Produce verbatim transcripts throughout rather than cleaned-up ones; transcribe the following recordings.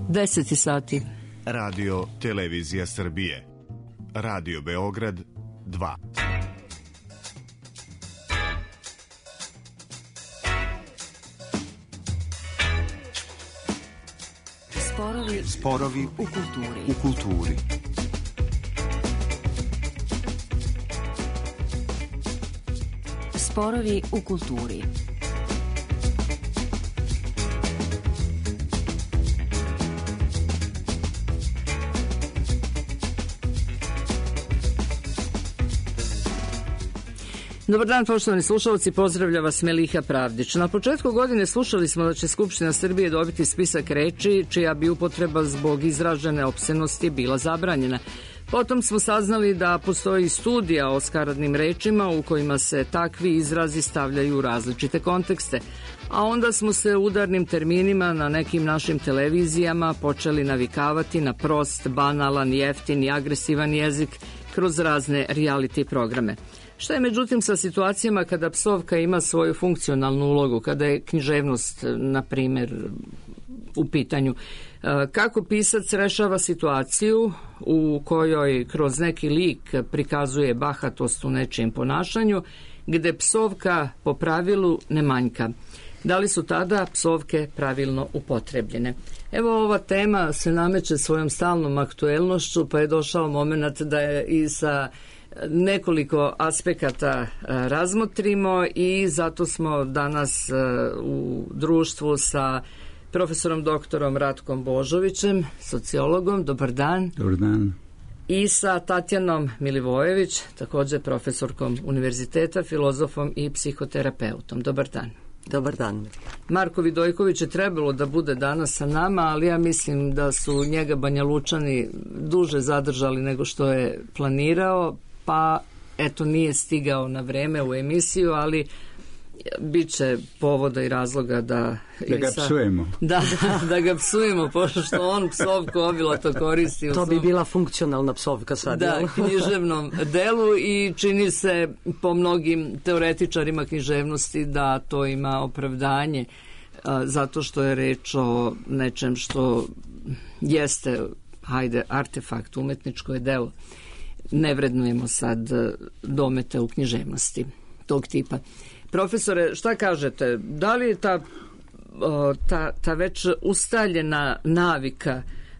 deset sati. Radio Televizija Srbije. Radio Beograd dva. Sporovi, Sporovi u kulturi. U kulturi. Sporovi u kulturi. Dobar dan, poštovani slušalci, pozdravlja vas Meliha Pravdić. Na početku godine slušali smo da će Skupština Srbije dobiti spisak reči čija bi upotreba zbog izražene opscenosti bila zabranjena. Potom smo saznali da postoji studija o skaradnim rečima u kojima se takvi izrazi stavljaju u različite kontekste. A onda smo se udarnim terminima na nekim našim televizijama počeli navikavati na prost, banalan, jeftin i agresivan jezik kroz razne reality programe. Šta je međutim sa situacijama kada psovka ima svoju funkcionalnu ulogu, kada je književnost, na primjer, u pitanju? Kako pisac rešava situaciju u kojoj kroz neki lik prikazuje bahatost u nečijem ponašanju, gde psovka po pravilu ne manjka? Da li su tada psovke pravilno upotrebljene? Evo, ova tema se nameće svojom stalnom aktuelnošću, pa je došao moment da je i sa nekoliko aspekata razmotrimo i zato smo danas u društvu sa profesorom doktorom Ratkom Božovićem, sociologom. Dobar dan. Dobar dan. I sa Tatjanom Milivojević, također profesorkom univerziteta, filozofom i psihoterapeutom. Dobar dan. Dobar dan. Marko Vidojković je trebalo da bude danas sa nama, ali ja mislim da su njega Banjalučani duže zadržali nego što je planirao, pa eto nije stigao na vreme u emisiju, ali bit će povoda i razloga da... Da ga sa, psujemo. Da, da ga psujemo, pošto on psovku obilato koristi. U to svom, bi bila funkcionalna psovka sad. Da, jel? književnom delu i čini se po mnogim teoretičarima književnosti da to ima opravdanje, a, zato što je reč o nečem što jeste, hajde, artefakt, umetničko je delo. Ne vrednujemo sad domete u književnosti tog tipa. Profesore, šta kažete? Da li je ta, ta, ta već ustaljena navika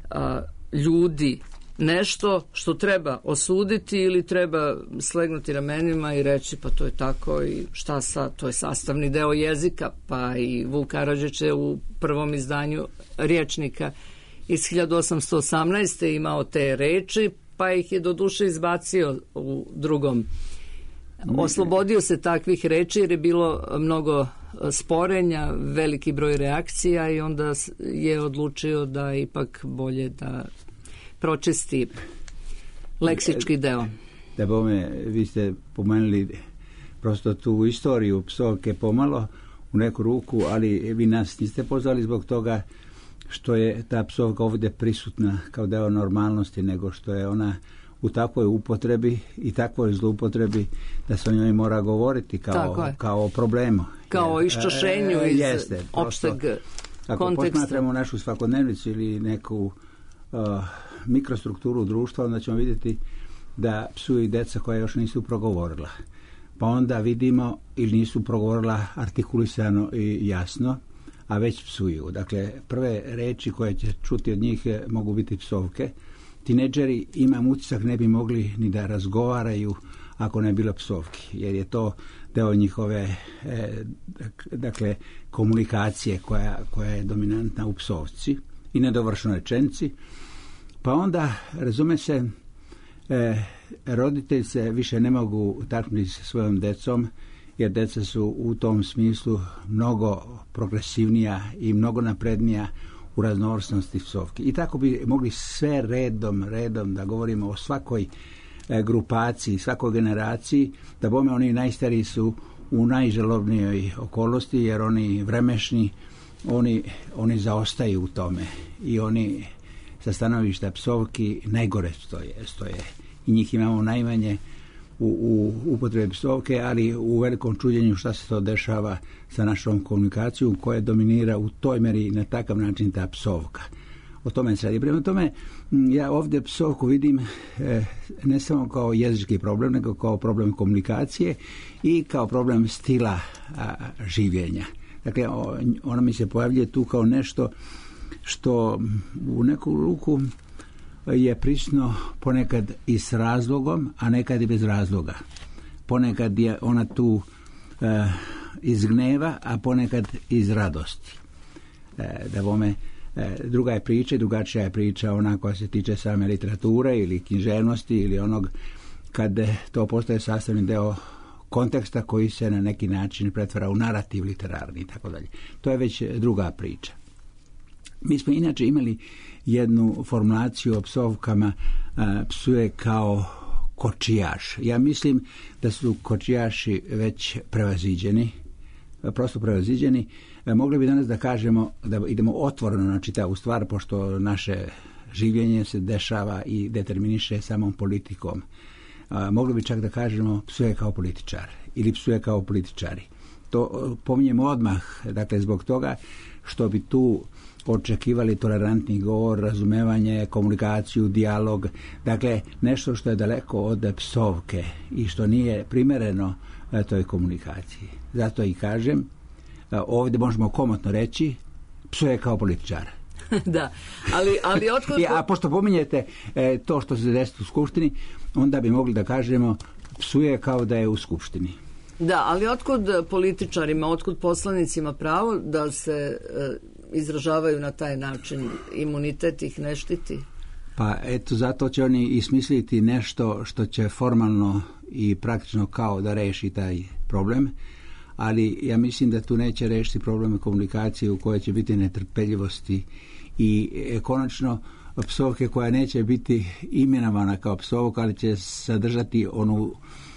ljudi nešto što treba osuditi ili treba slegnuti ramenima i reći pa to je tako i šta sad, to je sastavni deo jezika, pa i Vuk Karadžić je u prvom izdanju Rječnika iz hiljadu osamsto osamnaeste imao te reči, pa ih je doduše izbacio u drugom. Oslobodio se takvih reči jer je bilo mnogo sporenja, veliki broj reakcija i onda je odlučio da ipak bolje da pročisti leksički deo. Da bome, vi ste pomenuli prosto tu istoriju psovke pomalo u neku ruku, ali vi nas niste pozvali zbog toga što je ta psovka ovdje prisutna kao deo normalnosti, nego što je ona u takvoj upotrebi i takvoj zloupotrebi da se o njoj mora govoriti kao, kao o problemu. Kao o iščašenju iz jeste, opšteg ako konteksta. Ako posmatramo našu svakodnevnicu ili neku uh, mikrostrukturu društva, onda ćemo vidjeti da psuju i deca koja još nisu progovorila. Pa onda vidimo ili nisu progovorila artikulisano i jasno, a već psuju. Dakle, prve reči koje će čuti od njih mogu biti psovke. Tineđeri, imam utisak, ne bi mogli ni da razgovaraju ako ne bilo psovki, jer je to deo njihove e, dakle, komunikacije koja, koja je dominantna u psovci i nedovršnoj rečenici. Pa onda, razume se, e, roditelji se više ne mogu taknuti sa svojom decom, jer deca su u tom smislu mnogo progresivnija i mnogo naprednija u raznovrsnosti psovki. I tako bi mogli sve redom, redom da govorimo o svakoj e, grupaciji, svakoj generaciji, da bome oni najstariji su u najžalobnijoj okolnosti, jer oni vremešni, oni, oni zaostaju u tome i oni sa stanovišta psovki najgore stoje, stoje. I njih imamo najmanje u, u upotrebi psovke, ali u velikom čuđenju šta se to dešava sa našom komunikacijom koja dominira u toj meri na takav način ta psovka. O tome se radi. Prema tome, ja ovdje psovku vidim e, ne samo kao jezički problem, nego kao problem komunikacije i kao problem stila a, življenja. Dakle, ona mi se pojavljuje tu kao nešto što u neku ruku je prisutno ponekad i s razlogom, a nekad i bez razloga. Ponekad je ona tu e, iz gneva, a ponekad iz radosti. E, da bome, e, druga je priča, drugačija je priča ona koja se tiče same literature ili književnosti ili onog kad to postaje sastavni deo konteksta koji se na neki način pretvara u narativ literarni i tako dalje. To je već druga priča. Mi smo inače imali jednu formulaciju o psovkama, a, psuje kao kočijaš. Ja mislim da su kočijaši već prevaziđeni, prosto prevaziđeni. E, mogli bi danas da kažemo da idemo otvoreno na čitavu stvar, pošto naše življenje se dešava i determiniše samom politikom. A, mogli bi čak da kažemo psuje kao političar ili psuje kao političari. To pominjemo odmah, dakle zbog toga što bi tu očekivali tolerantni govor, razumevanje, komunikaciju, dijalog, dakle nešto što je daleko od psovke i što nije primereno toj komunikaciji. Zato i kažem, ovdje možemo komotno reći, psuje kao političar. Da, ali, ali otkud... I, a pošto pominjete e, to što se desi u Skupštini, onda bi mogli da kažemo psuje kao da je u Skupštini. Da, ali otkud političarima, otkud poslanicima pravo da se e, izražavaju na taj način, imunitet ih ne štiti? Pa eto, zato će oni ismisliti nešto što će formalno i praktično kao da reši taj problem, ali ja mislim da tu neće rešiti probleme komunikacije u kojoj će biti netrpeljivosti i e, konačno psovke koja neće biti imenovana kao psovka, ali će sadržati onu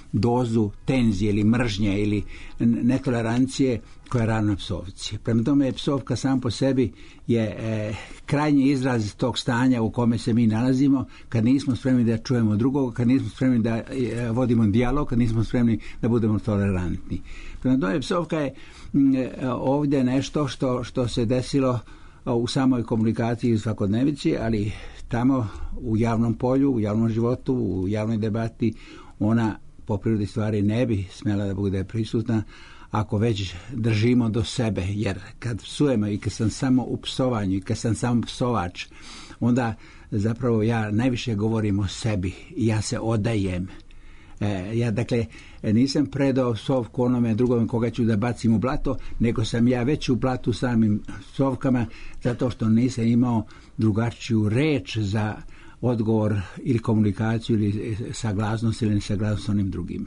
dozu tenzije ili mržnje ili netolerancije koja je ravna psovci. Prema tome, psovka sam po sebi je e, krajnji izraz tog stanja u kome se mi nalazimo, kad nismo spremni da čujemo drugog, kad nismo spremni da e, vodimo dijalog, kad nismo spremni da budemo tolerantni. Prema tome, psovka je e, ovdje nešto što, što se desilo u samoj komunikaciji i svakodnevici, ali tamo u javnom polju, u javnom životu, u javnoj debati, ona po prirodi stvari ne bi smjela da bude prisutna ako već držimo do sebe, jer kad psujemo i kad sam samo u psovanju i kad sam samo psovač, onda zapravo ja najviše govorim o sebi i ja se odajem. E, ja dakle nisam predao psovku onome drugome koga ću da bacim u blato, nego sam ja već u blatu samim psovkama zato što nisam imao drugačiju reč za odgovor ili komunikaciju ili saglasnost ili nesaglasnost s onim drugim.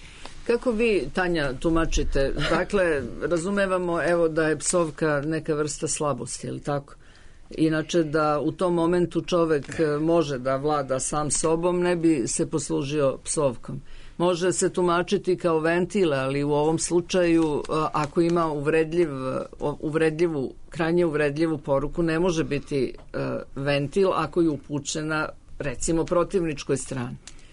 Kako vi, Tanja, tumačite? Dakle, razumevamo evo da je psovka neka vrsta slabosti, je li tako? Inače da u tom momentu čovjek može da vlada sam sobom, ne bi se poslužio psovkom. Može se tumačiti kao ventil, ali u ovom slučaju ako ima uvredljiv, uvredljivu, krajnje uvredljivu poruku, ne može biti ventil ako je upućena recimo protivničkoj strani.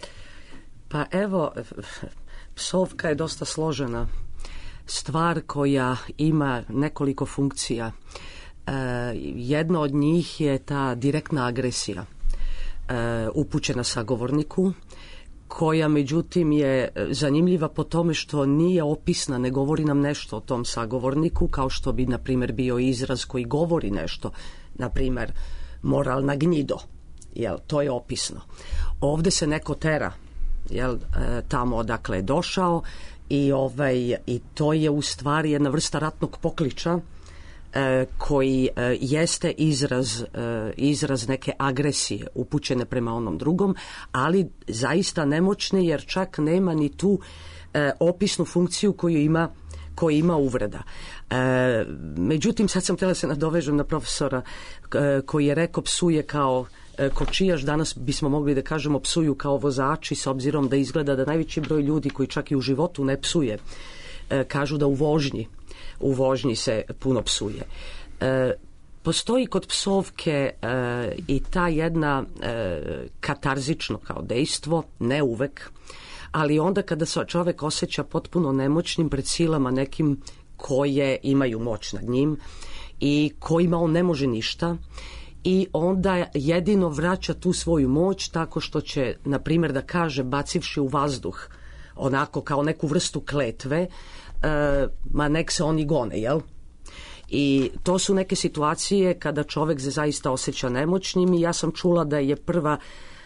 Pa evo, psovka je dosta složena stvar koja ima nekoliko funkcija. E, jedna od njih je ta direktna agresija e, upućena sagovorniku, koja međutim je zanimljiva po tome što nije opisna, ne govori nam nešto o tom sagovorniku, kao što bi na primjer bio izraz koji govori nešto, na primjer moralna gnjido, jel, to je opisno. Ovdje se neko tera, jel, tamo odakle je došao i, ovaj, i to je u stvari jedna vrsta ratnog pokliča koji jeste izraz, izraz neke agresije upućene prema onom drugom, ali zaista nemoćne, jer čak nema ni tu opisnu funkciju koju ima, koju ima uvreda. Međutim, sad sam htjela se nadovežem na profesora koji je rekao psuje kao kočijaš. Danas bismo mogli da kažemo psuju kao vozači, s obzirom da izgleda da najveći broj ljudi koji čak i u životu ne psuje, kažu da u vožnji u vožnji se puno psuje. E, postoji kod psovke e, i ta jedna e, katarzično kao dejstvo, ne uvek, ali onda kada se čovjek osjeća potpuno nemoćnim pred silama nekim koje imaju moć nad njim i kojima on ne može ništa i onda jedino vraća tu svoju moć tako što će, na primjer, da kaže bacivši u vazduh onako kao neku vrstu kletve, e, ma nek se oni gone, jel? I to su neke situacije kada čovjek se zaista osjeća nemoćnim i ja sam čula da je prva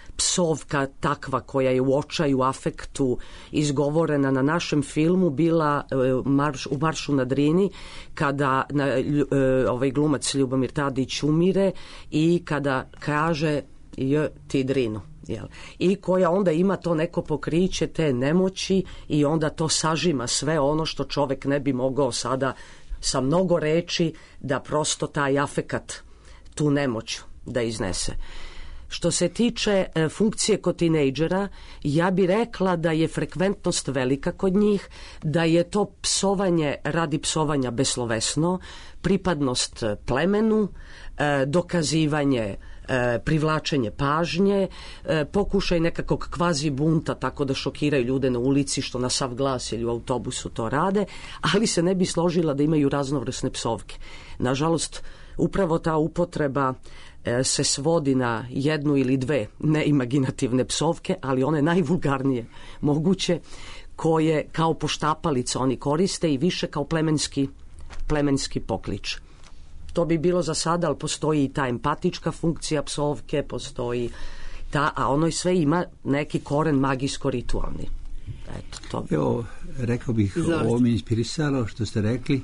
psovka takva koja je u očaju, afektu izgovorena na našem filmu bila marš, u Maršu na Drini kada na, ovaj glumac Ljubomir Tadić umire i kada kaže j ti Drinu. Jel? I koja onda ima to neko pokriće te nemoći i onda to sažima sve ono što čovjek ne bi mogao sada sa mnogo reči da prosto taj afekat, tu nemoć da iznese. Što se tiče e, funkcije kod tinejdžera, ja bi rekla da je frekventnost velika kod njih, da je to psovanje radi psovanja beslovesno, pripadnost plemenu, e, dokazivanje, e, privlačenje pažnje, e, pokušaj nekakvog kvazi bunta tako da šokiraju ljude na ulici što na sav glas ili u autobusu to rade, ali se ne bi složila da imaju raznovrsne psovke. Nažalost, upravo ta upotreba se svodi na jednu ili dve neimaginativne psovke, ali one najvulgarnije moguće, koje kao poštapalica oni koriste i više kao plemenski, plemenski poklič. To bi bilo za sada, ali postoji i ta empatička funkcija psovke, postoji ta, a ono sve ima neki koren magijsko-ritualni. Eto, to bi... Evo, rekao bih, ovo mi je inspirisalo što ste rekli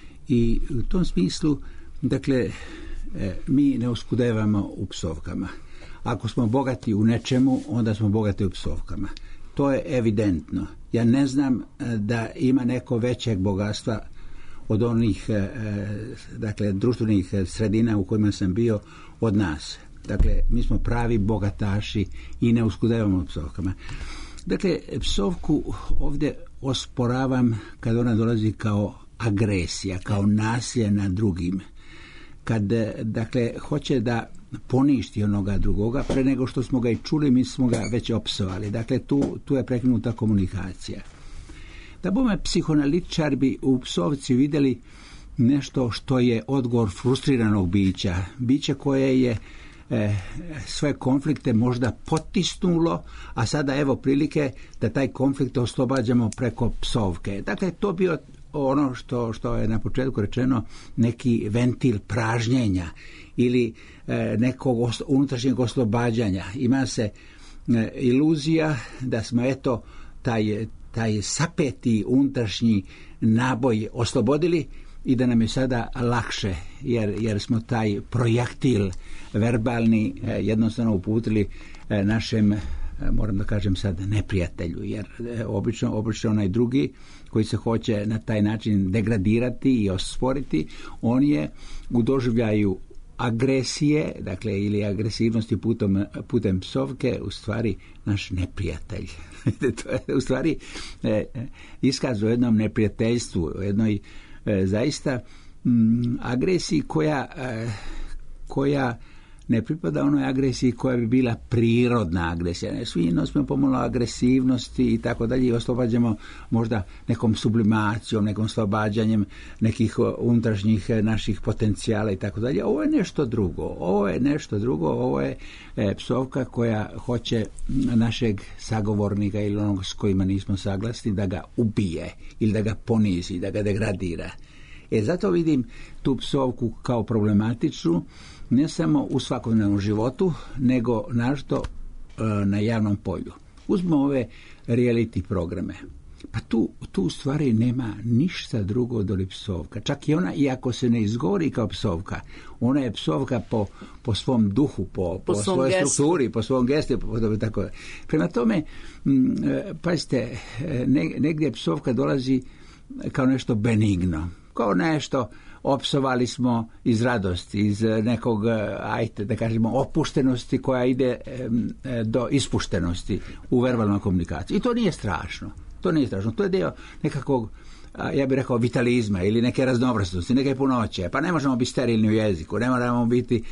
i u tom smislu, dakle, E, mi ne oskudevamo u psovkama. Ako smo bogati u nečemu, onda smo bogati u psovkama. To je evidentno. Ja ne znam da ima neko većeg bogatstva od onih e, dakle, društvenih sredina u kojima sam bio od nas. Dakle, mi smo pravi bogataši i ne oskudevamo u psovkama. Dakle, psovku ovdje osporavam kad ona dolazi kao agresija, kao nasilje nad drugim. Kad, dakle, hoće da poništi onoga drugoga, pre nego što smo ga i čuli, mi smo ga već opsovali. Dakle, tu, tu je prekinuta komunikacija. Da bome psihoanalitičar bi u psovci vidjeli nešto što je odgovor frustriranog bića. Biće koje je e, svoje konflikte možda potisnulo, a sada evo prilike da taj konflikt oslobađamo preko psovke. Dakle, to bio ono što, što je na početku rečeno neki ventil pražnjenja ili e, nekog os, unutrašnjeg oslobađanja. Ima se e, iluzija da smo eto taj, taj sapeti unutrašnji naboj oslobodili i da nam je sada lakše jer, jer smo taj projektil verbalni e, jednostavno uputili e, našem, e, moram da kažem sad, neprijatelju, jer e, obično, obično onaj drugi koji se hoće na taj način degradirati i osporiti, on je u doživljaju agresije, dakle, ili agresivnosti putem, putem psovke, u stvari naš neprijatelj. To je u stvari e, iskaz u jednom neprijateljstvu, u jednoj e, zaista m, agresiji koja, e, koja ne pripada onoj agresiji koja bi bila prirodna agresija. Svi nosimo pomalo agresivnosti i tako dalje i oslobađamo možda nekom sublimacijom, nekom oslobađanjem nekih unutrašnjih naših potencijala i tako dalje. Ovo je nešto drugo. Ovo je nešto drugo. Ovo je e, psovka koja hoće našeg sagovornika ili onog s kojima nismo saglasni da ga ubije ili da ga ponizi, da ga degradira. E, zato vidim tu psovku kao problematičnu, ne samo u svakodnevnom životu, nego našto e, na javnom polju. Uzmimo ove reality programe. Pa tu, tu u stvari nema ništa drugo doli psovka. Čak i ona, iako se ne izgovori kao psovka, ona je psovka po, po svom duhu, po, po, po svojoj strukturi, po svom gestu. Po, tako. Prema tome, m, pazite, ne, negdje psovka dolazi kao nešto benigno, kao nešto opsovali smo iz radosti, iz nekog, ajte da kažemo, opuštenosti koja ide do ispuštenosti u verbalnoj komunikaciji. I to nije strašno. To nije strašno. To je dio nekakvog, ja bih rekao, vitalizma ili neke raznovrsnosti, neke punoće. Pa ne možemo biti sterilni u jeziku, ne moramo biti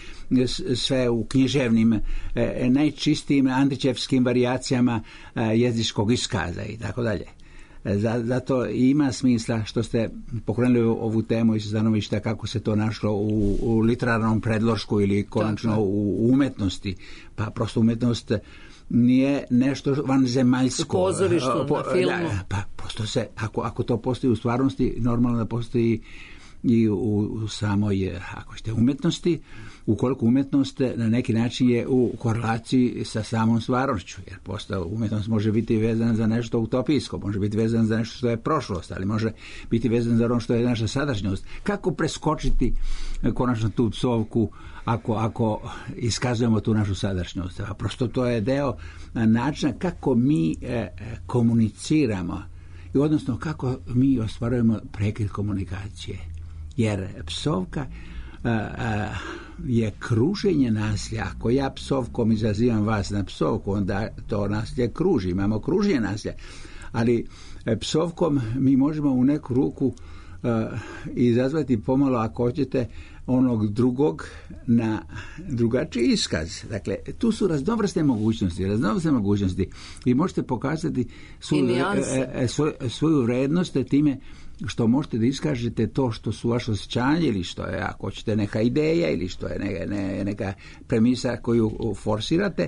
sve u književnim, najčistijim antičevskim varijacijama jezičkog iskaza i tako dalje. Zato ima smisla što ste pokrenuli ovu temu iz stanovišta kako se to našlo u, u literarnom predlošku ili konačno tako u umetnosti. Pa prosto umetnost nije nešto vanzemaljsko. U pozorištu, po, na filmu. Da, pa prosto se, ako, ako to postoji u stvarnosti, normalno da postoji i u, u samoj, ako ćete, umetnosti, ukoliko umetnost na neki način je u korelaciji sa samom stvarnošću, jer posto umetnost može biti vezana za nešto utopijsko, može biti vezana za nešto što je prošlost, ali može biti vezana za ono što je naša sadašnjost. Kako preskočiti konačno tu psovku ako, ako iskazujemo tu našu sadašnjost? A prosto to je deo načina kako mi e, komuniciramo i odnosno kako mi ostvarujemo prekid komunikacije. Jer psovka a, a, je kruženje nasilja. Ako ja psovkom izazivam vas na psovku, onda to nasilje kruži. Imamo kruženje nasilja. Ali psovkom mi možemo u neku ruku a, izazvati pomalo, ako hoćete, onog drugog na drugačiji iskaz. Dakle, tu su raznovrsne mogućnosti. Raznovrsne mogućnosti. Vi možete pokazati svoju, e, svoj, svoju vrednost time što možete da iskažete to što su vaše osjećanje ili što je, ako hoćete, neka ideja ili što je neka, ne, neka premisa koju forsirate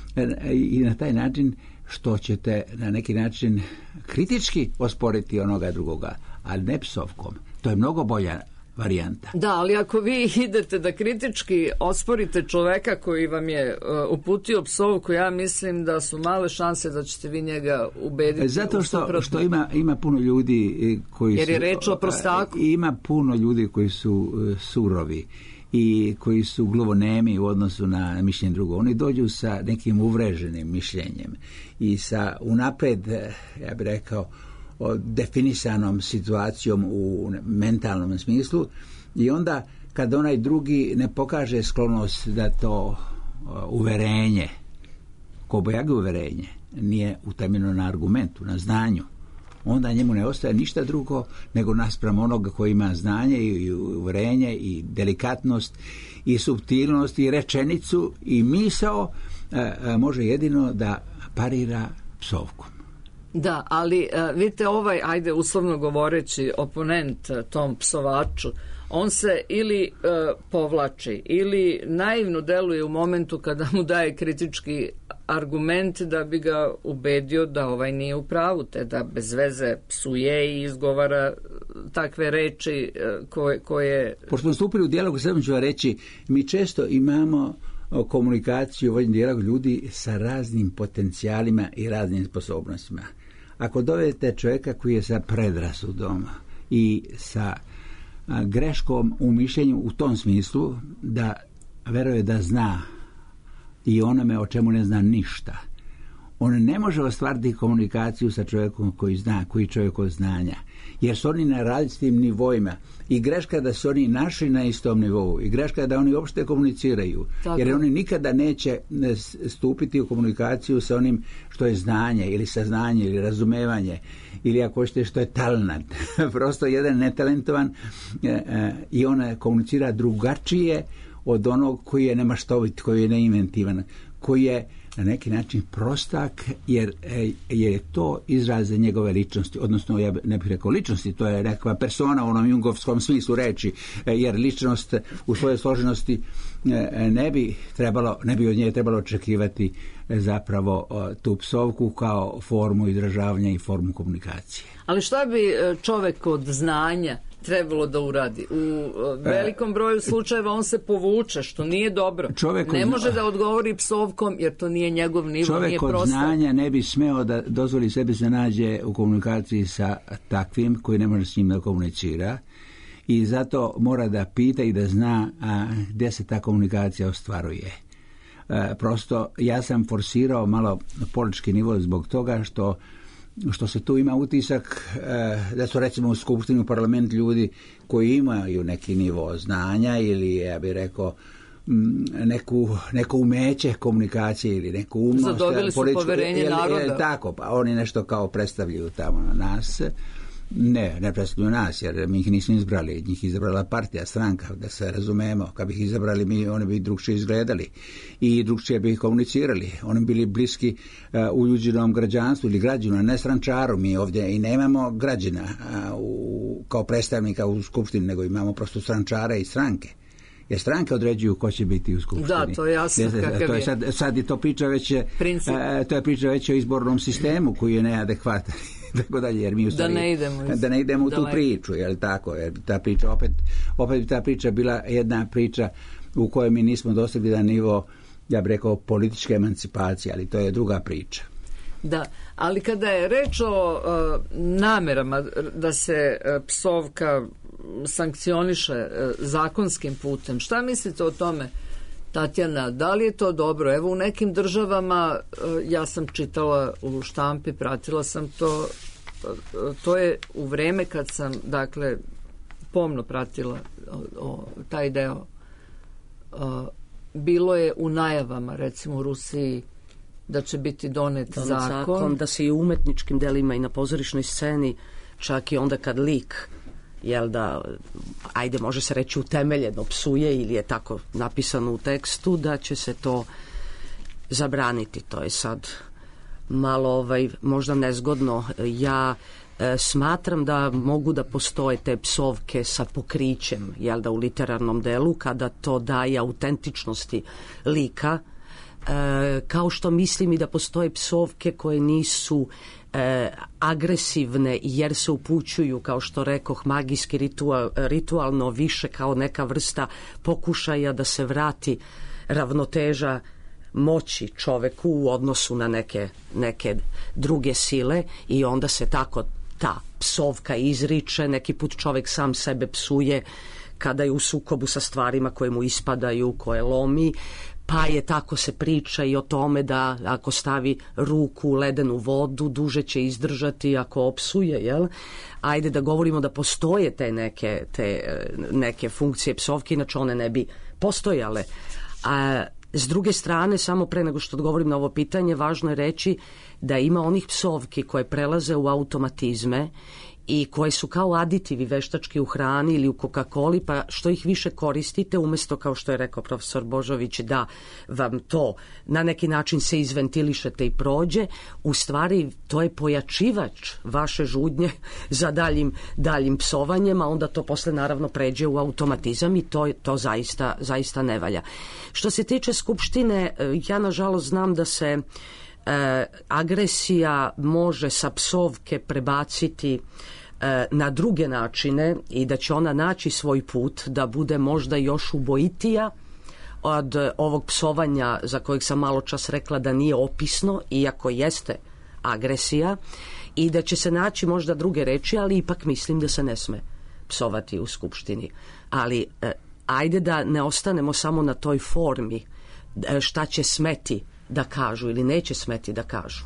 i na taj način što ćete na neki način kritički osporiti onoga drugoga, ali ne psovkom. To je mnogo bolja varijanta. Da, ali ako vi idete da kritički osporite čoveka koji vam je uh, uputio psovku, ja mislim da su male šanse da ćete vi njega ubediti. Zato što, što ima, ima puno ljudi koji Jer su... je reč o prostaku. Ima puno ljudi koji su uh, surovi i koji su gluvonemi u odnosu na mišljenje drugo. Oni dođu sa nekim uvreženim mišljenjem i sa unapred, ja bih rekao, definisanom situacijom u mentalnom smislu i onda kad onaj drugi ne pokaže sklonost da to uverenje, kobojage uverenje, nije utemeljeno na argumentu, na znanju, onda njemu ne ostaje ništa drugo nego naspram onoga koji ima znanje i uverenje i delikatnost i suptilnost i rečenicu i misao, može jedino da parira psovkom. Da, ali uh, vidite, ovaj, ajde uslovno govoreći, oponent uh, tom psovaču, on se ili uh, povlači ili naivno deluje u momentu kada mu daje kritički argument da bi ga ubedio da ovaj nije u pravu, te da bez veze psuje i izgovara takve reči uh, koje, koje... Pošto smo stupili u dijalog, sad ću vam reći, mi često imamo komunikaciju u ovom dijalogu ljudi sa raznim potencijalima i raznim sposobnostima. Ako dovedete čovjeka koji je sa predrasudom i sa greškom u mišljenju u tom smislu da veruje da zna i onome o čemu ne zna ništa, on ne može ostvariti komunikaciju sa čovjekom koji zna, koji čovjek od znanja, jer su oni na različitim nivoima i greška da su oni našli na istom nivou i greška da oni uopšte komuniciraju. Tako. Jer oni nikada neće stupiti u komunikaciju sa onim što je znanje ili saznanje ili razumevanje ili ako hoćete što je talent. Prosto jedan netalentovan e, e, i on komunicira drugačije od onog koji je nemaštovit, koji je neinventivan, koji je na neki način prostak, jer, jer je to izraz njegove ličnosti, odnosno ja ne bih rekao ličnosti, to je nekakva persona u onom jungovskom smislu reči, jer ličnost u svojoj složenosti ne bi trebalo, ne bi od nje trebalo očekivati zapravo tu psovku kao formu izražavanja i formu komunikacije. Ali šta bi čovjek od znanja trebalo da uradi? U velikom broju slučajeva on se povuče, što nije dobro. Čovjek ne može da odgovori psovkom jer to nije njegov nivo, čovjek nije prosto. Čovjek od znanja ne bi smeo da dozvoli sebi se nađe u komunikaciji sa takvim koji ne može s njim da komunicira i zato mora da pita i da zna a, gdje se ta komunikacija ostvaruje. A, prosto ja sam forsirao malo politički nivo zbog toga što što se tu ima utisak eh, da su recimo u skupštini, u parlament ljudi koji imaju neki nivo znanja ili ja bih rekao m, neku, neko umeće komunikacije ili neku umnost. Zadobili su poverenje je, naroda. Je, tako, pa oni nešto kao predstavljaju tamo na nas Ne, ne predstavljaju nas, jer mi ih nismo izbrali. Njih izabrala partija, stranka, da se razumemo. Kad bi ih izabrali, mi, oni bi drugčije izgledali i drugčije bi ih komunicirali. Oni bili bliski uh, uljuđenom građanstvu ili građanu, a ne strančaru. Mi ovdje i nemamo građana uh, u, kao predstavnika u skupštini, nego imamo prosto strančara i stranke. Jer stranke određuju ko će biti u skupštini. Da, to je jasno. Ne, kakav to je sad, sad je to priča već, uh, to je priča već o izbornom sistemu koji je neadekvatan. Tako dalje, jer mi u stvari, da ne idemo, iz... da ne idemo u tu priču, je li tako? Jer ta priča, opet, opet ta priča bila jedna priča u kojoj mi nismo dostigli na nivo, ja bih rekao, političke emancipacije, ali to je druga priča. Da, ali kada je reč o uh, namerama da se uh, psovka sankcioniše uh, zakonskim putem, šta mislite o tome, Tatjana, da li je to dobro? Evo u nekim državama, ja sam čitala u štampi, pratila sam to, to je u vreme kad sam, dakle, pomno pratila o, o, taj deo. O, bilo je u najavama, recimo u Rusiji, da će biti donet, donet zakon. zakon. Da se i u umetničkim delima i na pozorišnoj sceni, čak i onda kad lik, jel da, ajde može se reći utemeljeno psuje ili je tako napisano u tekstu, da će se to zabraniti. To je sad malo ovaj, možda nezgodno. Ja e, smatram da mogu da postoje te psovke sa pokrićem, jel da, u literarnom delu, kada to daje autentičnosti lika, e, kao što mislim i da postoje psovke koje nisu E, agresivne jer se upućuju, kao što rekoh, magijski ritual, ritualno više kao neka vrsta pokušaja da se vrati ravnoteža moći čoveku u odnosu na neke, neke druge sile i onda se tako ta psovka izriče, neki put čovek sam sebe psuje kada je u sukobu sa stvarima koje mu ispadaju, koje lomi, pa je tako se priča i o tome da ako stavi ruku u ledenu vodu, duže će izdržati ako opsuje, jel? Ajde da govorimo da postoje te neke, te neke funkcije psovke, inače one ne bi postojale. A s druge strane, samo pre nego što odgovorim na ovo pitanje, važno je reći da ima onih psovki koje prelaze u automatizme i koje su kao aditivi veštački u hrani ili u Coca-Coli, pa što ih više koristite, umjesto, kao što je rekao profesor Božović, da vam to na neki način se izventilišete i prođe, u stvari to je pojačivač vaše žudnje za daljim, daljim psovanjem, a onda to posle naravno pređe u automatizam i to, to zaista, zaista ne valja. Što se tiče Skupštine, ja nažalost znam da se e, agresija može sa psovke prebaciti na druge načine i da će ona naći svoj put da bude možda još ubojitija od ovog psovanja za kojeg sam malo čas rekla da nije opisno, iako jeste agresija, i da će se naći možda druge reči, ali ipak mislim da se ne sme psovati u Skupštini. Ali eh, ajde da ne ostanemo samo na toj formi eh, šta će smeti da kažu ili neće smeti da kažu,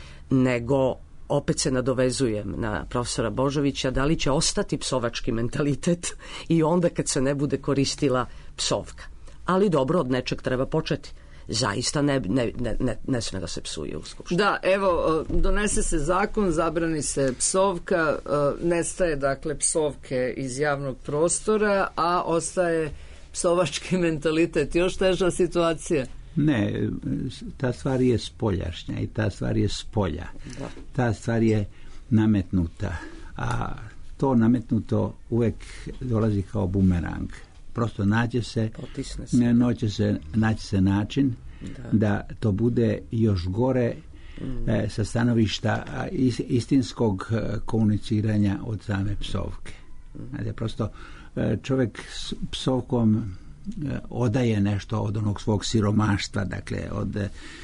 nego opet se nadovezujem na profesora Božovića, da li će ostati psovački mentalitet i onda kad se ne bude koristila psovka. Ali dobro, od nečeg treba početi. Zaista ne, ne, ne, ne sme da se psuje u Skupštini. Da, evo, donese se zakon, zabrani se psovka, nestaje dakle psovke iz javnog prostora, a ostaje psovački mentalitet. Još teža situacija. Ne, ta stvar je spoljašnja i ta stvar je spolja. Da. Ta stvar je nametnuta, a to nametnuto uvek dolazi kao bumerang. Prosto nađe se, se. Ne, noće se, naći se način da. da to bude još gore mm. e, sa stanovišta istinskog komuniciranja od same psovke. Mm. Znači, prosto e, čovjek s psovkom odaje nešto od onog svog siromaštva, dakle od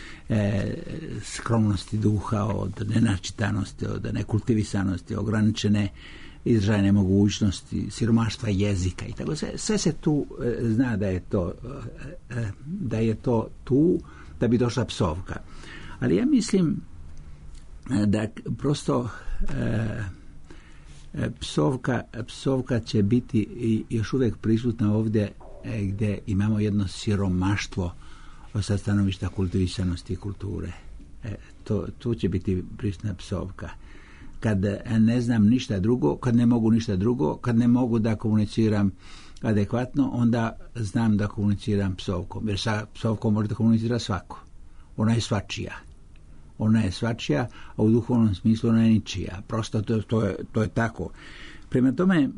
e, skromnosti duha, od nenačitanosti, od nekultivisanosti, ograničene izražajne mogućnosti, siromaštva jezika i tako. Sve, sve se tu e, zna da je to e, da je to tu da bi došla psovka. Ali ja mislim da prosto e, psovka, psovka će biti i još uvijek prisutna ovdje gdje imamo jedno siromaštvo sa stanovišta kultivisanosti i kulture. E, to, tu će biti prisutna psovka. kad ne znam ništa drugo, kad ne mogu ništa drugo, kad ne mogu da komuniciram adekvatno, onda znam da komuniciram psovkom. Jer sa psovkom može da komunicira svako. Ona je svačija. Ona je svačija, a u duhovnom smislu ona je ničija. Prosto to, to, je, to je tako. Prema tome,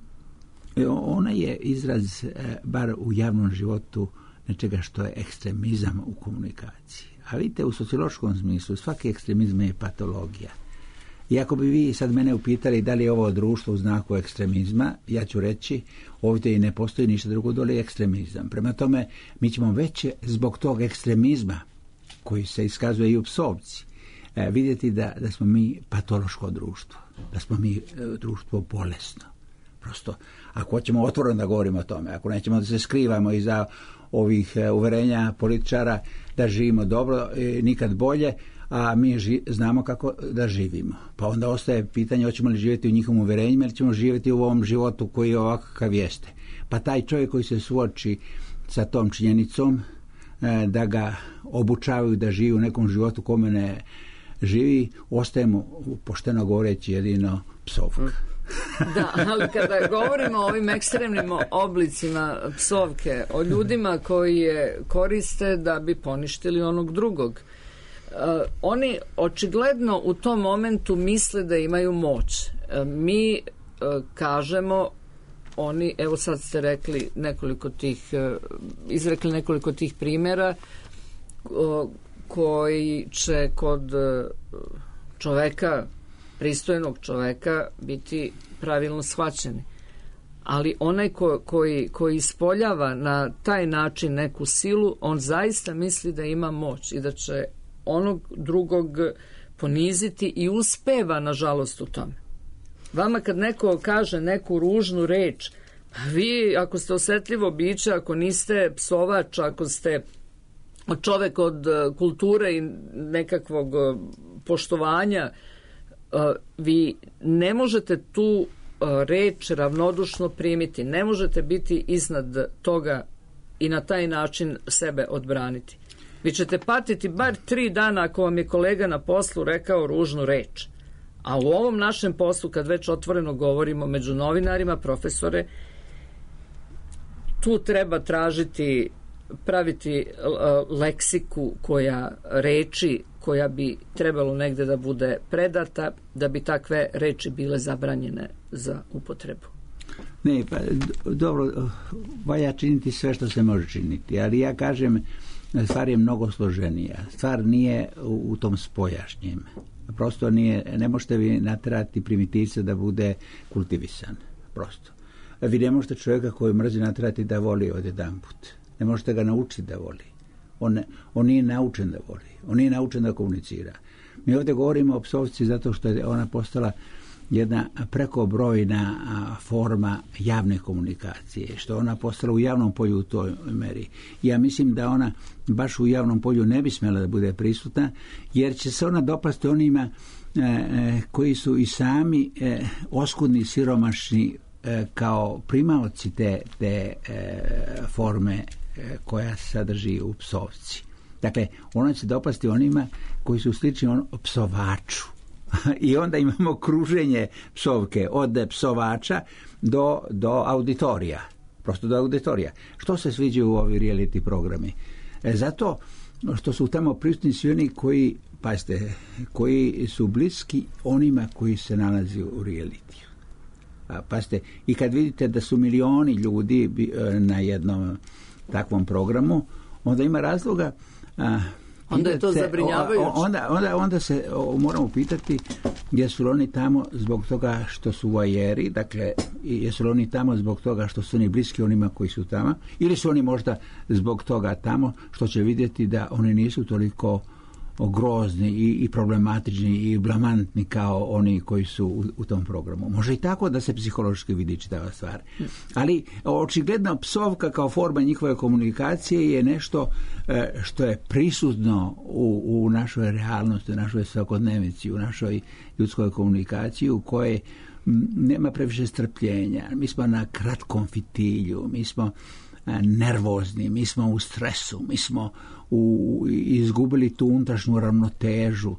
ona je izraz, bar u javnom životu, nečega što je ekstremizam u komunikaciji. A vidite, u sociološkom smislu svaki ekstremizam je patologija. I ako bi vi sad mene upitali da li je ovo društvo u znaku ekstremizma, ja ću reći ovdje i ne postoji ništa drugo doli ekstremizam. Prema tome, mi ćemo već zbog tog ekstremizma koji se iskazuje i u psovci, e, vidjeti da, da smo mi patološko društvo, da smo mi e, društvo bolesno. Prosto, ako hoćemo otvoreno da govorimo o tome, ako nećemo da se skrivamo iza ovih e, uverenja političara da živimo dobro, e, nikad bolje, a mi ži, znamo kako da živimo. Pa onda ostaje pitanje hoćemo li živjeti u njihovom uverenjima ili ćemo živjeti u ovom životu koji je ovakav kakav jeste. Pa taj čovjek koji se suoči sa tom činjenicom e, da ga obučavaju da živi u nekom životu kome ne živi, ostaje mu, pošteno govoreći, jedino psovka. Da, ali kada govorimo o ovim ekstremnim oblicima psovke, o ljudima koji je koriste da bi poništili onog drugog, uh, oni očigledno u tom momentu misle da imaju moć. Uh, mi uh, kažemo, oni, evo sad ste rekli nekoliko tih, uh, izrekli nekoliko tih primjera uh, koji će kod uh, čoveka, pristojnog čoveka, biti pravilno shvaćeni. Ali onaj ko, koji, koji ispoljava na taj način neku silu, on zaista misli da ima moć i da će onog drugog poniziti i uspeva, nažalost, u tome. Vama kad neko kaže neku ružnu reč, pa vi, ako ste osetljivo biće, ako niste psovač, ako ste čovek od kulture i nekakvog poštovanja, vi ne možete tu reč ravnodušno primiti, ne možete biti iznad toga i na taj način sebe odbraniti. Vi ćete patiti bar tri dana ako vam je kolega na poslu rekao ružnu reč. A u ovom našem poslu, kad već otvoreno govorimo među novinarima, profesore, tu treba tražiti, praviti leksiku koja reči koja bi trebalo negde da bude predata, da bi takve reči bile zabranjene za upotrebu. Ne, pa dobro, valja činiti sve što se može činiti, ali ja kažem, stvar je mnogo složenija. Stvar nije u, u tom spojašnjem. Prosto nije, ne možete vi naterati primitivca da bude kultivisan. Prosto. Vi ne možete čovjeka koji mrzi naterati da voli odjedanput. Ne možete ga naučiti da voli. On, on nije naučen da voli. On nije naučen da komunicira. Mi ovdje govorimo o psovci zato što je ona postala jedna prekobrojna forma javne komunikacije, što ona postala u javnom polju u toj meri. Ja mislim da ona baš u javnom polju ne bi smjela da bude prisutna, jer će se ona dopasti onima e, koji su i sami e, oskudni, siromašni e, kao primaoci te, te e, forme e, koja sadrži u psovci. Dakle, ona će dopasti onima koji su slični on, psovaču. I onda imamo kruženje psovke od psovača do, do auditorija. Prosto do auditorija. Što se sviđa u ovi reality programi? E, zato što su tamo prisutni svi oni koji, pazite, koji su bliski onima koji se nalazi u realitiju. A, pazite, i kad vidite da su milioni ljudi na jednom takvom programu, onda ima razloga a, onda je to zabrinjavajuće. Onda, onda, onda se o, moramo pitati jesu li oni tamo zbog toga što su vajeri, dakle jesu li oni tamo zbog toga što su oni bliski onima koji su tamo, ili su oni možda zbog toga tamo što će vidjeti da oni nisu toliko grozni i, i problematični i blamantni kao oni koji su u, u tom programu. Može i tako da se psihološki vidi čitava stvar. Ali očigledno psovka kao forma njihove komunikacije je nešto e, što je prisutno u, u našoj realnosti, u našoj svakodnevici, u našoj ljudskoj komunikaciji u kojoj nema previše strpljenja. Mi smo na kratkom fitilju, mi smo nervozni, mi smo u stresu, mi smo u, izgubili tu unutrašnju ravnotežu.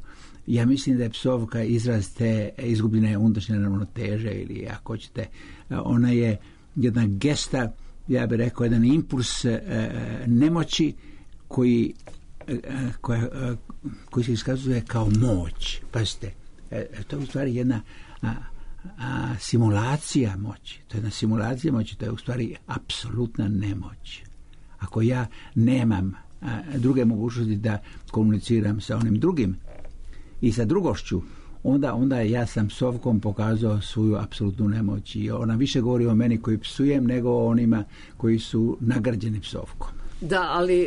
ja mislim da je psovka izraz te izgubljene unutrašnje ravnoteže ili ako hoćete, ona je jedna gesta, ja bih rekao jedan impuls e, nemoći koji, e, koja, e, koji se iskazuje kao moć. Pazite, e, to je u stvari jedna a, a, simulacija moći. To je jedna simulacija moći, to je u stvari apsolutna nemoć. Ako ja nemam a, druge mogućnosti da komuniciram sa onim drugim i sa drugošću, onda, onda ja sam psovkom pokazao svoju apsolutnu nemoć i ona više govori o meni koji psujem nego o onima koji su nagrađeni psovkom. Da, ali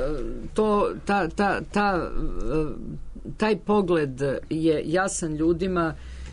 to, ta, ta, ta, taj pogled je jasan ljudima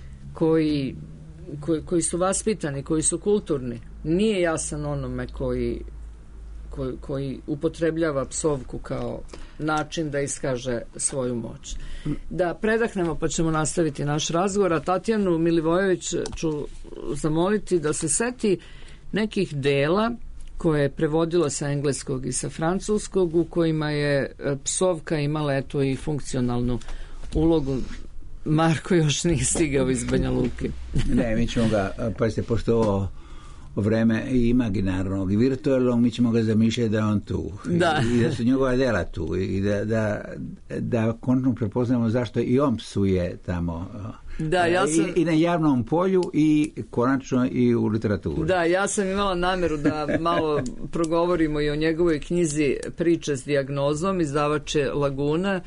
koji, koji, koji su vaspitani, koji su kulturni. Nije jasan onome koji Koji, koji upotrebljava psovku kao način da iskaže svoju moć. Da predahnemo pa ćemo nastaviti naš razgovor, a Tatjanu Milivojević ću zamoliti da se seti nekih dela koje je prevodila sa engleskog i sa francuskog, u kojima je psovka imala eto i funkcionalnu ulogu. Marko još nije stigao iz Banja Luke. Ne, mi ćemo ga, pa ste pošto ovo vreme i imaginarnog i virtualnog, mi ćemo ga zamišljati da on tu da. I, i da su njegova dela tu i da, da, da konačno prepoznamo zašto i on psuje tamo da, ja sam... I, i na javnom polju i konačno i u literaturi. Da, ja sam imala nameru da malo progovorimo i o njegovoj knjizi Priče s dijagnozom, izdavač je Laguna.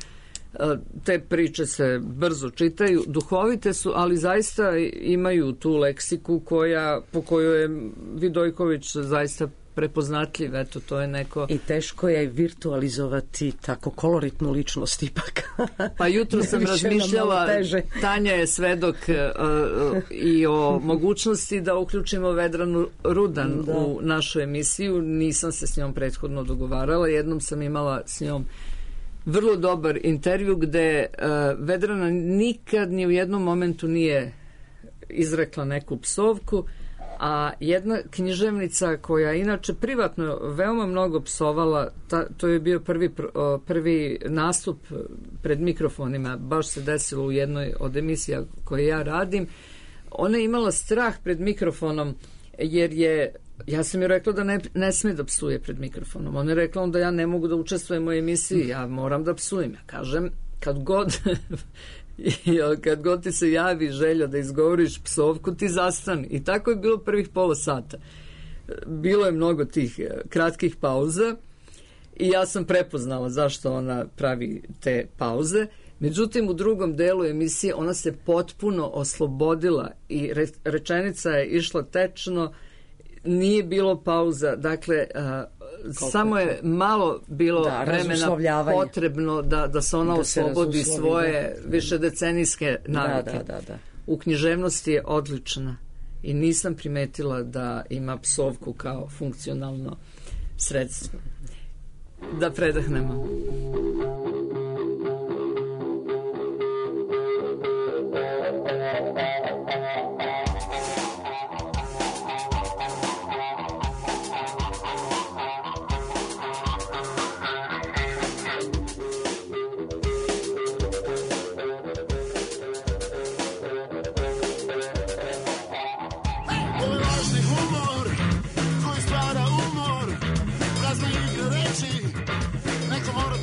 Te priče se brzo čitaju, duhovite su, ali zaista imaju tu leksiku koja, po kojoj je Vidojković zaista prepoznatljiv, eto to je neko... I teško je virtualizovati tako koloritnu ličnost ipak. Pa jutro sam razmišljala, Tanja je svedok uh, i o mogućnosti da uključimo Vedranu Rudan da. U našu emisiju, nisam se s njom prethodno dogovarala, jednom sam imala s njom vrlo dobar intervju gde uh, Vedrana nikad ni u jednom momentu nije izrekla neku psovku, a jedna književnica koja inače privatno veoma mnogo psovala, ta, to je bio prvi, prvi nastup pred mikrofonima, baš se desilo u jednoj od emisija koje ja radim, ona je imala strah pred mikrofonom jer je, ja sam joj rekla da ne, ne smije da psuje pred mikrofonom. Ona je rekla onda ja ne mogu da učestvujem u emisiji, ja moram da psujem. Ja kažem, kad god kad god ti se javi želja da izgovoriš psovku, ti zastani. I tako je bilo prvih pola sata. Bilo je mnogo tih kratkih pauza i ja sam prepoznala zašto ona pravi te pauze. Međutim, u drugom delu emisije ona se potpuno oslobodila i re, rečenica je išla tečno, nije bilo pauza, dakle uh, samo je malo bilo da, vremena potrebno da, da se ona da oslobodi se svoje da. višedecenijske navike. Da, da, da, da. U književnosti je odlična i nisam primetila da ima psovku kao funkcionalno sredstvo. Da predahnemo. Neko mora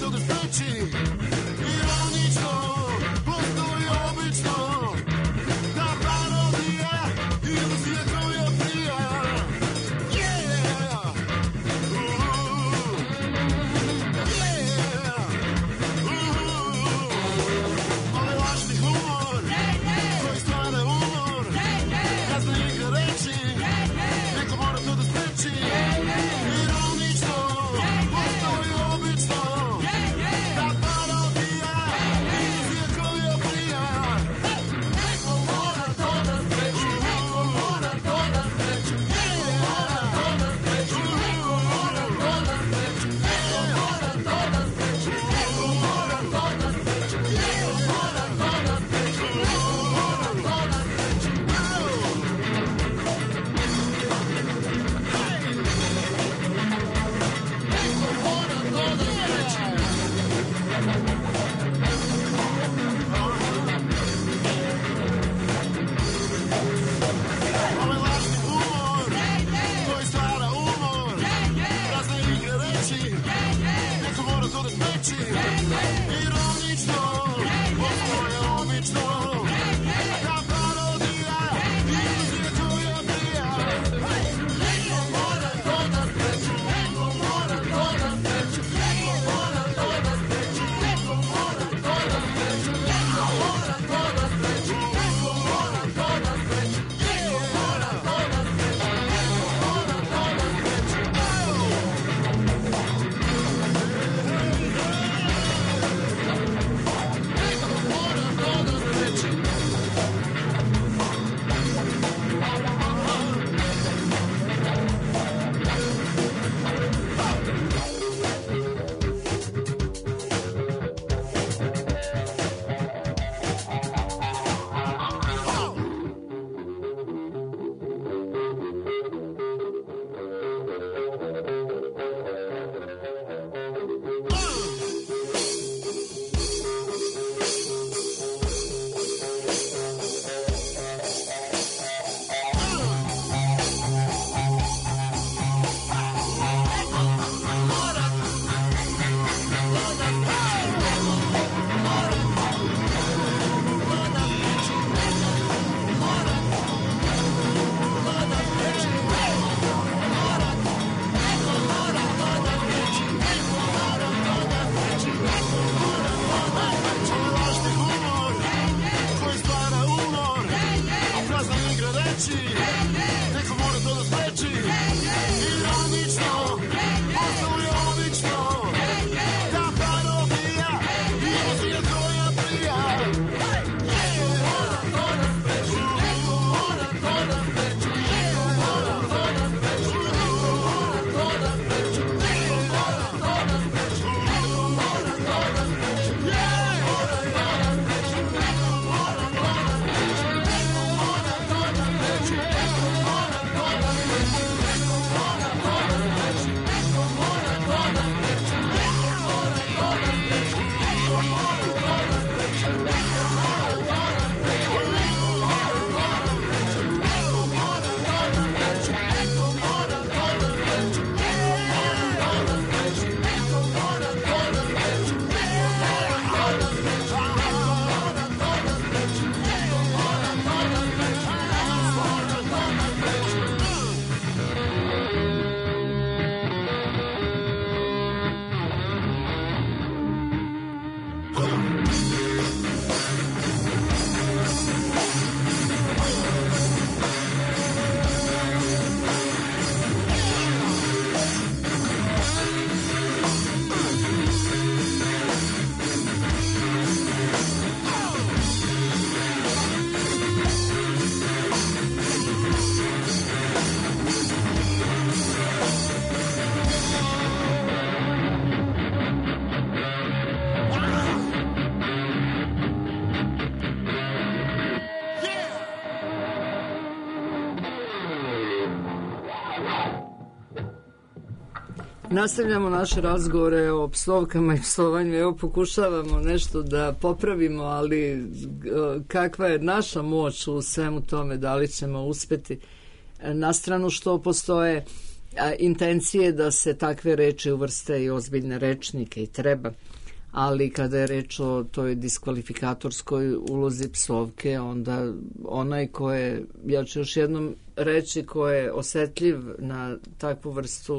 Nastavljamo naše razgovore o psovkama i psovanju. Evo, pokušavamo nešto da popravimo, ali kakva je naša moć u svemu tome, da li ćemo uspeti? Na stranu što postoje intencije da se takve reči uvrste i ozbiljne rečnike i treba, ali kada je reč o toj diskvalifikatorskoj ulozi psovke, onda onaj ko je, ja ću još jednom reći, ko je osetljiv na takvu vrstu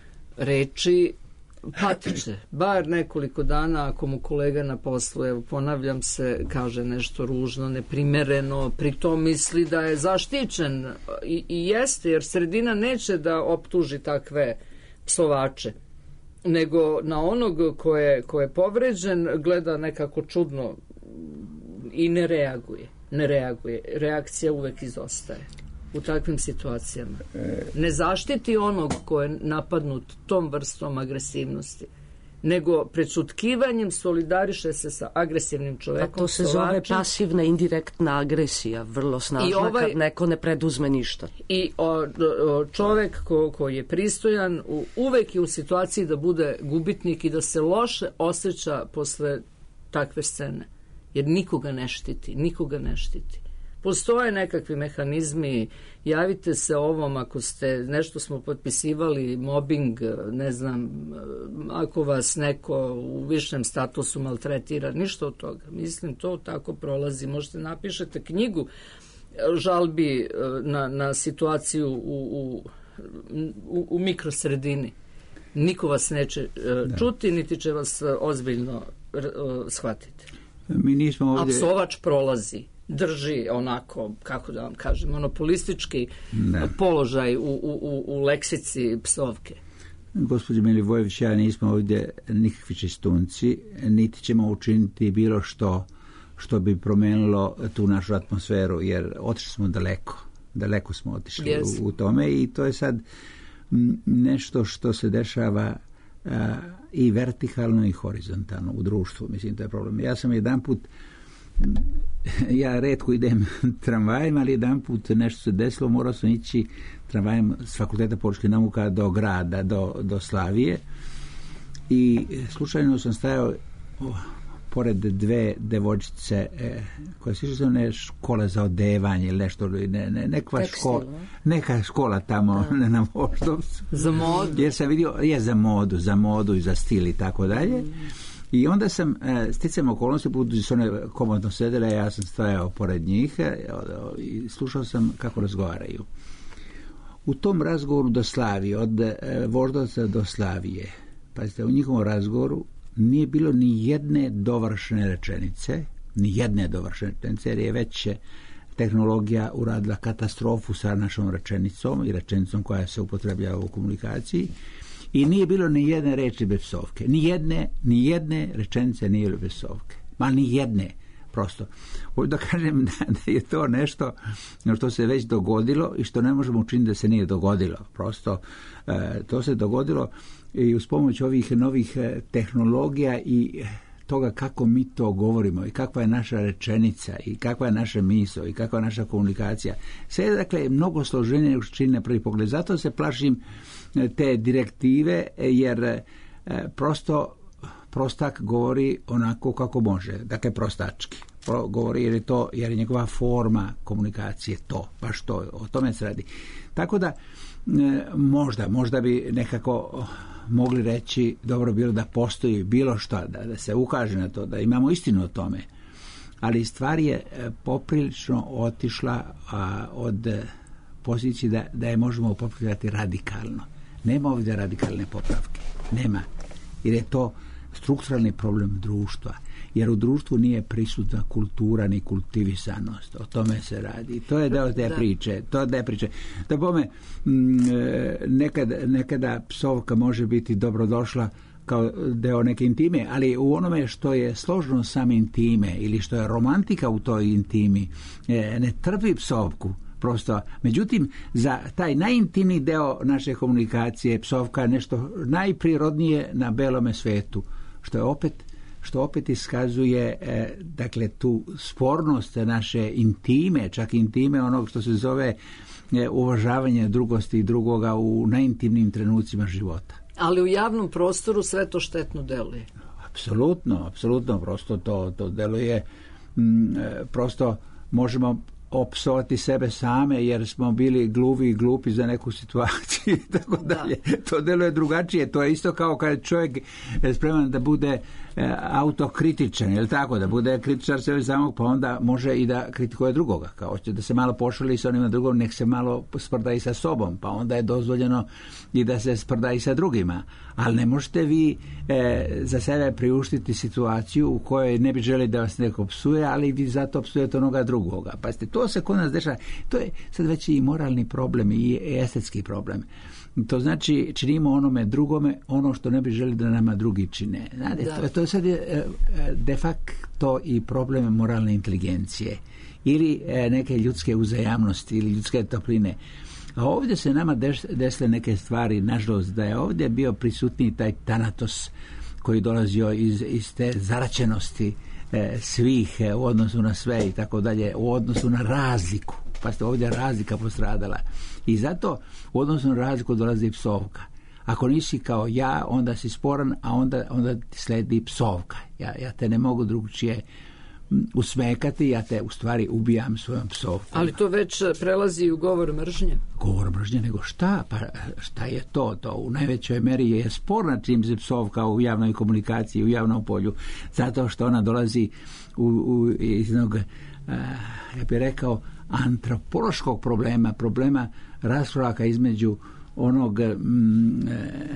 reči, patiče, bar nekoliko dana ako mu kolega na poslu, evo ponavljam se, kaže nešto ružno, neprimereno, pritom misli da je zaštićen i, i jeste, jer sredina neće da optuži takve psovače, nego na onog ko je, ko je povređen gleda nekako čudno i ne reaguje, ne reaguje, reakcija uvek izostaje u takvim situacijama. Ne zaštiti onog ko je napadnut tom vrstom agresivnosti, nego prećutkivanjem solidariše se sa agresivnim čovekom. Pa to se zove pasivna indirektna agresija, vrlo snažna, ovaj, kad neko ne preduzme ništa. I o, o, čovek ko, ko je pristojan u, uvek je u situaciji da bude gubitnik i da se loše osjeća posle takve scene. Jer nikoga ne štiti, nikoga ne štiti. Postoje nekakvi mehanizmi, javite se ovom ako ste, nešto smo potpisivali, mobbing, ne znam, ako vas neko u višem statusu maltretira, ništa od toga. Mislim, to tako prolazi. Možete napišete knjigu žalbi na, na situaciju u, u, u, u mikrosredini. Niko vas neće da. čuti, niti će vas ozbiljno shvatiti. Mi nismo ovdje... A psovač prolazi, drži onako, kako da vam kažem, monopolistički da. položaj u, u, u leksici psovke. Gospođo Milivojević, ja nismo ovdje nikakvi čistunci, niti ćemo učiniti bilo što što bi promenilo tu našu atmosferu, jer otišli smo daleko. Daleko smo otišli yes. u, u tome i to je sad m, nešto što se dešava a, i vertikalno i horizontalno u društvu. Mislim, to je problem. Ja sam jedan put, ja retko idem tramvajem, ali jedan put nešto se desilo, morao sam ići tramvajem s Fakulteta političkih nauka do grada, do, do Slavije i slučajno sam stajao oh, pored dve devojčice e, koje se išle ne škole za odevanje ili nešto, ne, ne, neka, škola, neka škola tamo ne, na Voždovcu. Za modu. Jer sam vidio, je za modu, za modu i za stil i tako dalje. Mm. I onda sam, e, sticam okolnosti, budući su one komodno sedele, ja sam stajao pored njih e, i slušao sam kako razgovaraju. U tom razgovoru do Slavije, od e, Voždovca do Slavije, pazite, u njihovom razgovoru nije bilo ni jedne dovršene rečenice, ni jedne dovršene rečenice, jer je već tehnologija uradila katastrofu sa našom rečenicom i rečenicom koja se upotrebljava u komunikaciji i nije bilo ni jedne reči bez psovke. Ni jedne, ni jedne rečenice nije bilo bez psovke. Ma ni jedne, prosto. Hoću da kažem da, da je to nešto što se već dogodilo i što ne možemo učiniti da se nije dogodilo. Prosto e, to se dogodilo i uz pomoć ovih novih tehnologija i toga kako mi to govorimo i kakva je naša rečenica i kakva je naša misao i kakva je naša komunikacija. Sve je dakle mnogo složenije nego što čini na prvi pogled. Zato se plašim te direktive jer prosto prostak govori onako kako može. Dakle prostački. Pro, govori jer je to, jer je njegova forma komunikacije to, baš to, o tome se radi. Tako da možda, možda bi nekako mogli reći dobro bilo da postoji bilo što, da, da se ukaže na to, da imamo istinu o tome. Ali stvar je poprilično otišla a, od pozicije da, da je možemo popravljati radikalno. Nema ovdje radikalne popravke. Nema. Jer je to strukturalni problem društva. Jer u društvu nije prisutna kultura ni kultivisanost. O tome se radi. To je deo te priče. To je deo priče. Da bome, nekad, nekada psovka može biti dobrodošla kao deo neke intime, ali u onome što je složeno sam intime ili što je romantika u toj intimi, ne trpi psovku. Prosto. Međutim, za taj najintimniji deo naše komunikacije psovka je nešto najprirodnije na belome svetu, što je opet što opet iskazuje e, dakle tu spornost naše intime, čak intime onog što se zove e, uvažavanje drugosti i drugoga u najintimnijim trenucima života. Ali u javnom prostoru sve to štetno deluje. Apsolutno, apsolutno, prosto to, to deluje, m, e, prosto možemo opsovati sebe same jer smo bili gluvi i glupi za neku situaciju i tako dalje. To deluje drugačije. To je isto kao kad čovjek je spreman da bude e, autokritičan, je li tako? Da bude kritičar sebe samog, pa onda može i da kritikuje drugoga. Kao će da se malo pošali sa onima drugom, nek se malo sprda i sa sobom, pa onda je dozvoljeno i da se sprda i sa drugima. Ali ne možete vi e, za sebe priuštiti situaciju u kojoj ne bi želi da vas neko psuje, ali vi zato psujete onoga drugoga. Pa ste, to se kod nas dešava. To je sad već i moralni problem i estetski problem. To znači činimo onome drugome ono što ne bi želi da nama drugi čine. Znate, to, to je sad je de facto i problem moralne inteligencije ili neke ljudske uzajamnosti ili ljudske topline. A ovdje se nama desile neke stvari, nažalost, da je ovdje bio prisutniji taj tanatos koji dolazio iz, iz te zaraćenosti e, svih e, u odnosu na sve i tako dalje, u odnosu na razliku. Pa ste ovdje razlika postradala. I zato u odnosu na razliku dolazi psovka. Ako nisi kao ja, onda si sporan, a onda, onda ti sledi psovka. Ja, ja te ne mogu drugčije usmekati, ja te u stvari ubijam svojom psovkom. Ali to već prelazi u govor mržnje. Govor mržnje, nego šta? Pa šta je to? To u najvećoj meri je sporna čim se psovka u javnoj komunikaciji, u javnom polju, zato što ona dolazi u, u, iz jednog, ja bih rekao, antropološkog problema, problema raskoraka između onog mm,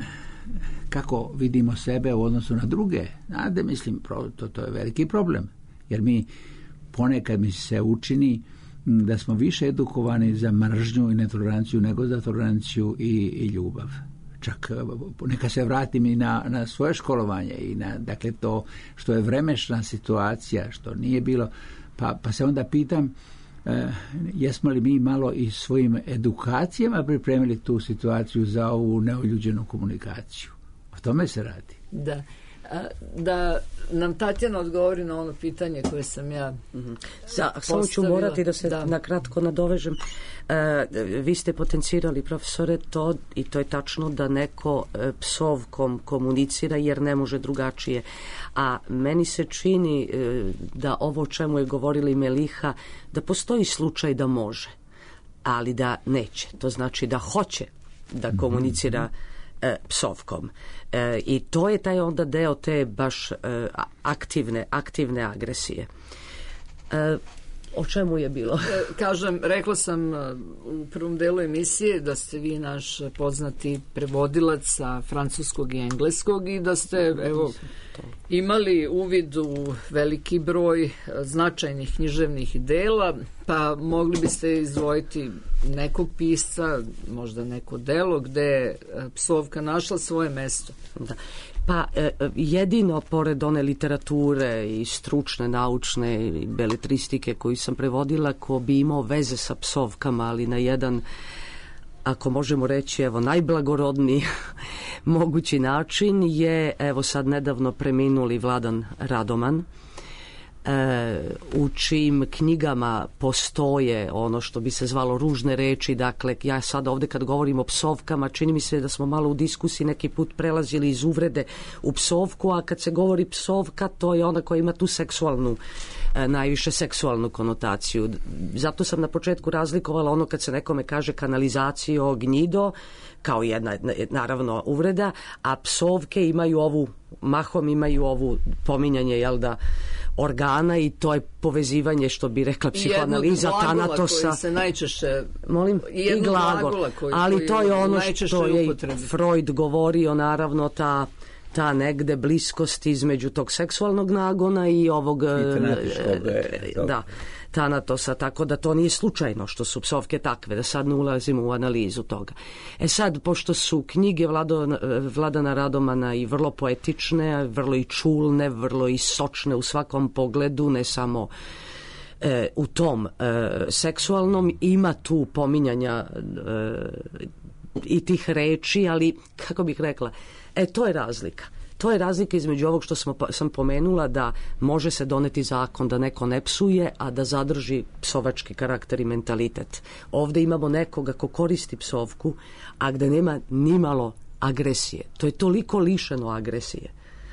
kako vidimo sebe u odnosu na druge. Znate, mislim, to, to je veliki problem. Jer mi ponekad mi se učini da smo više edukovani za mržnju i netoleranciju nego za toleranciju i, i ljubav. Čak neka se vratim i na, na svoje školovanje i na, dakle, to što je vremešna situacija, što nije bilo, pa, pa se onda pitam e, jesmo li mi malo i svojim edukacijama pripremili tu situaciju za ovu neoljuđenu komunikaciju. O tome se radi. Da. Da nam Tatjana odgovori na ono pitanje koje sam ja mm-hmm. Za, samo ću morati da se da. na kratko nadovežem. E, vi ste potencirali, profesore, to i to je tačno da neko e, psovkom komunicira jer ne može drugačije. A meni se čini e, da ovo o čemu je govorila i Meliha, da postoji slučaj da može, ali da neće. To znači da hoće da komunicira mm-hmm. E, psovkom. E, I to je taj onda deo te baš e, aktivne, aktivne agresije. E, o čemu je bilo? E, kažem, rekla sam u prvom delu emisije da ste vi naš poznati prevodilac sa francuskog i engleskog i da ste evo, imali uvid u veliki broj značajnih književnih dela, pa mogli biste izdvojiti nekog pisca, možda neko delo gde je psovka našla svoje mesto. Da. Pa jedino pored one literature i stručne, naučne i beletristike koju sam prevodila, ko bi imao veze sa psovkama, ali na jedan, ako možemo reći, evo, najblagorodniji mogući način je, evo sad nedavno preminuli Vladan Radoman, e, u čijim knjigama postoje ono što bi se zvalo ružne reči. Dakle, ja sad ovde kad govorim o psovkama, čini mi se da smo malo u diskusiji neki put prelazili iz uvrede u psovku, a kad se govori psovka, to je ona koja ima tu seksualnu, e, najviše seksualnu konotaciju. Zato sam na početku razlikovala ono kad se nekome kaže kanalizacio, gnjido, kao jedna, naravno, uvreda, a psovke imaju ovu, mahom imaju ovu pominjanje, jel da, organa, i to je povezivanje, što bi rekla psihoanaliza, Tanatosa. Koji se najčešće... Molim? I glagol. Koji, ali koji to je ono što je upotrebi. Freud govorio, naravno, ta ta negde bliskost između tog seksualnog nagona i ovog... I da, Tanatosa, tako da to nije slučajno što su psovke takve, da sad ne ulazimo u analizu toga. E sad, pošto su knjige Vlado, Vladana Radomana i vrlo poetične, vrlo i čulne, vrlo i sočne u svakom pogledu, ne samo e, u tom e, seksualnom, ima tu pominjanja e, i tih reči, ali, kako bih rekla, e, to je razlika. To je razlika između ovog što smo, sam pomenula, da može se doneti zakon da neko ne psuje, a da zadrži psovački karakter i mentalitet. Ovde imamo nekoga ko koristi psovku, a gde nema nimalo agresije. To je toliko lišeno agresije.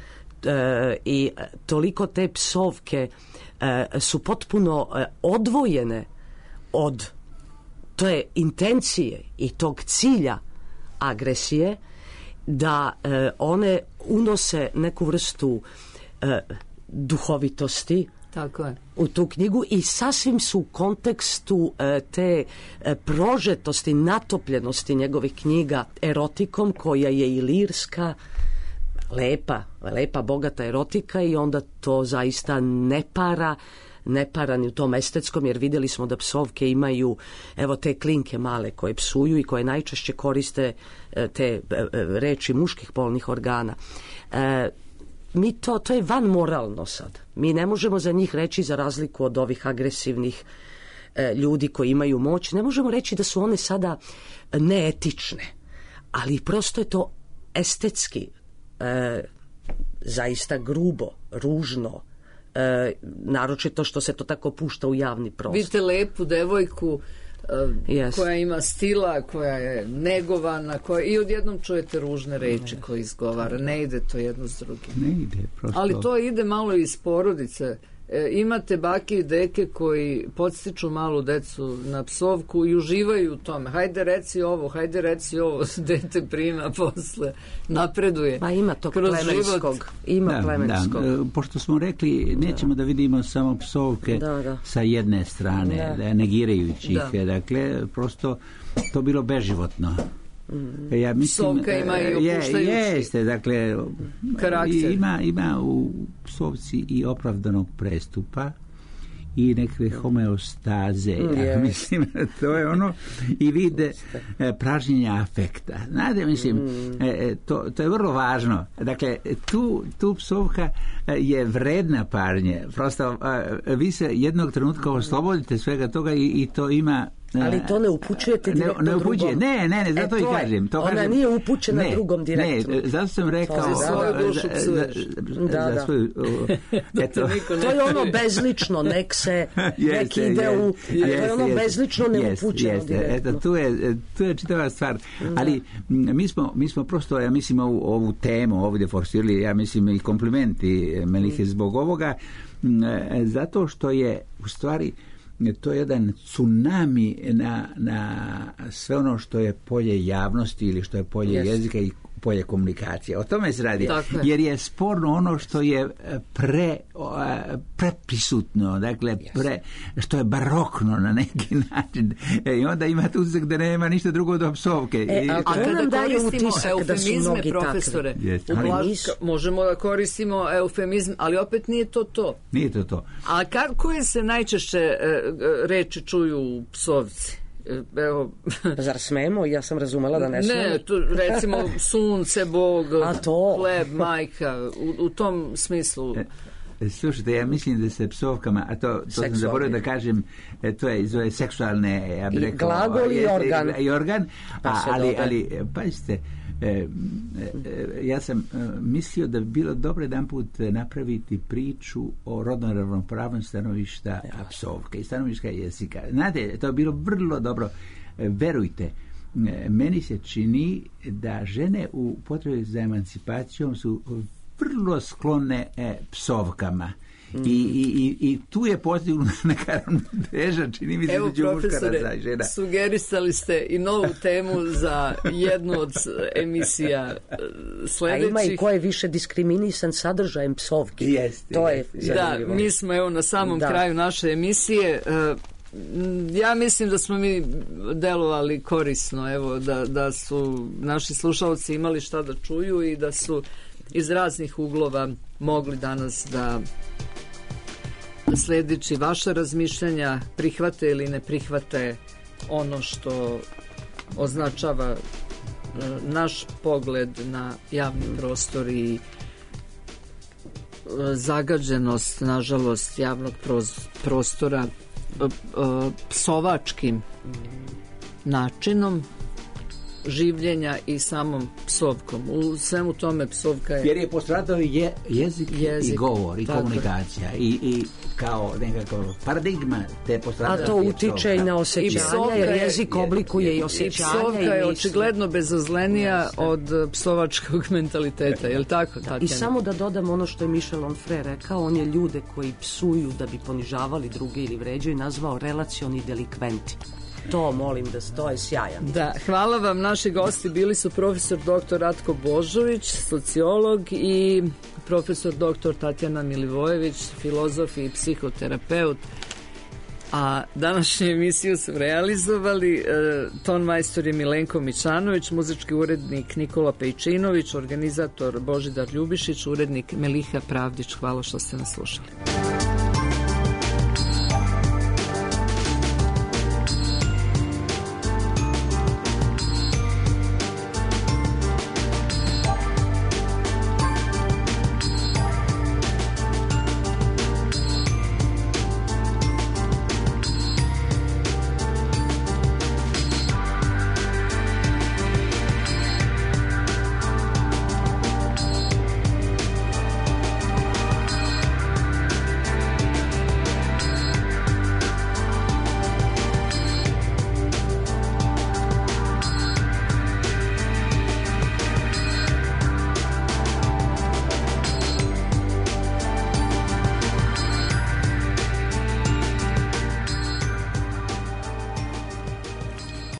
E, i toliko te psovke e, su potpuno e, odvojene od te intencije i tog cilja agresije, da e, one unose neku vrstu e, duhovitosti. Tako je. U tu knjigu, i sasvim su u kontekstu e, te e, prožetosti, natopljenosti njegovih knjiga erotikom, koja je i lirska, lepa, lepa, bogata erotika, i onda to zaista ne para, ne para ni u tom estetskom, jer vidjeli smo da psovke imaju, evo, te klinke male koje psuju i koje najčešće koriste e, te e, reči muških polnih organa. E, mi to, to je van moralno sad. Mi ne možemo za njih reći, za razliku od ovih agresivnih e, ljudi koji imaju moć, ne možemo reći da su one sada neetične, ali prosto je to estetski e, zaista grubo, ružno, e, naročito što se to tako pušta u javni prostor. Vidite lepu devojku Yes. koja ima stila, koja je negovana, koja, i odjednom čujete ružne reči koje izgovara. Ne ide to jedno s drugim. Ne ide, prosto. Ali to ide malo iz porodice. e, imate bake i deke koji podstiču malu decu na psovku i uživaju u tome. Hajde reci ovo, hajde reci ovo, dete prima posle, napreduje. Pa ima tog plemenskog. Ima da, plemenskog. Da. Pošto smo rekli, nećemo da, da vidimo samo psovke da, da. sa jedne strane, da. negirajući ih. Da. Dakle, prosto to bilo beživotno. Mm. Ja mislim, psovka ima i opuštajući jeste, dakle, karakter. Ima, ima u psovci i opravdanog prestupa i neke homeostaze. Mm, ja, mislim, to je ono i vide e, pražnjenja afekta. Znate, mislim, mm. e, to, to je vrlo važno. Dakle, tu, tu psovka je vredna pažnje. Prosto, e, vi se jednog trenutka oslobodite svega toga i, i to ima. Ali to ne upućujete direktno ne, ne upućuje. drugom. Ne, ne, ne, zato e, i kažem. To ona kažem, nije upućena ne, drugom direktno. Ne, zato sam rekao... Za svoju dušu psuješ. Da, da. Svoju, eto. To je ono bezlično, nek se, nek ide u... To je ono bezlično, ne upućeno direktno. Eto, tu je, tu je čitava stvar. Ali mi smo, mi smo prosto, ja mislim, ovu, ovu temu ovdje forsirali, ja mislim, i komplimenti Melihe zbog ovoga, zato što je, u stvari, to je jedan tsunami na, na sve ono što je polje javnosti ili što je polje yes. jezika i polje komunikacije. O tome se radi. Dakle. Jer je sporno ono što je pre, preprisutno, dakle, pre, što je barokno na neki način. E, I onda ima tu utisak da nema ništa drugo do psovke. E, a, a kada koristimo eufemizme, profesore, yes. Blažka, možemo da koristimo eufemizm, ali opet nije to to. Nije to to. A kad, koje se najčešće e, reči čuju u psovci? Evo. Zar smemo? Ja sam razumela da ne smemo. Ne, tu, recimo sunce, Bog, hleb, majka, u, u tom smislu. E, slušajte, ja mislim da se psovkama, a to, to sam zaboravio da kažem, e, to je zove seksualne, ja bih rekao, glagol i organ. I organ, a, ali, ali, pazite, E, e, ja sam e, mislio da bi bilo dobro jedan put napraviti priču o rodno ravnopravnom stanovišta psovke i stanovišta jezika. Znate, to je bilo vrlo dobro. E, verujte, e, meni se čini da žene u potrebi za emancipacijom su vrlo sklone e, psovkama. I, i, i tu je postignuta neka ravnoteža, čini mi se između muškaraca i žena. Sugerisali ste i novu temu za jednu od emisija sledećih. A ima i ko je više diskriminisan sadržajem psovki. Jeste, to je da, mi smo evo na samom da. kraju naše emisije. Ja mislim da smo mi delovali korisno, evo, da, da su naši slušalci imali šta da čuju i da su iz raznih uglova mogli danas da sledeći vaše razmišljanja prihvate ili ne prihvate ono što označava naš pogled na javni prostor i zagađenost, nažalost, javnog prostora psovačkim načinom življenja i samom psovkom. U svemu tome psovka je... Jer je postradao je jezik, jezik i govor i komunikacija i, i kao nekako paradigma te postradao. A to utiče i na osjećanja, jer jezik oblikuje je, i osjećanja. I psovka je očigledno bezazlenija Jeste. od psovačkog mentaliteta, je li tako? Da, I samo da dodam ono što je Michel Onfray rekao, on je ljude koji psuju da bi ponižavali druge ili vređaju nazvao relacioni delikventi. To molim da stoje sjajan. Da, hvala vam. Naši gosti bili su profesor doktor Ratko Božović, sociolog, i profesor doktor Tatjana Milivojević, filozof i psihoterapeut. A današnju emisiju su realizovali e, ton majstor je Milenko Mićanović, muzički urednik Nikola Pejčinović, organizator Božidar Ljubišić, urednik Meliha Pravdić. Hvala što ste nas slušali.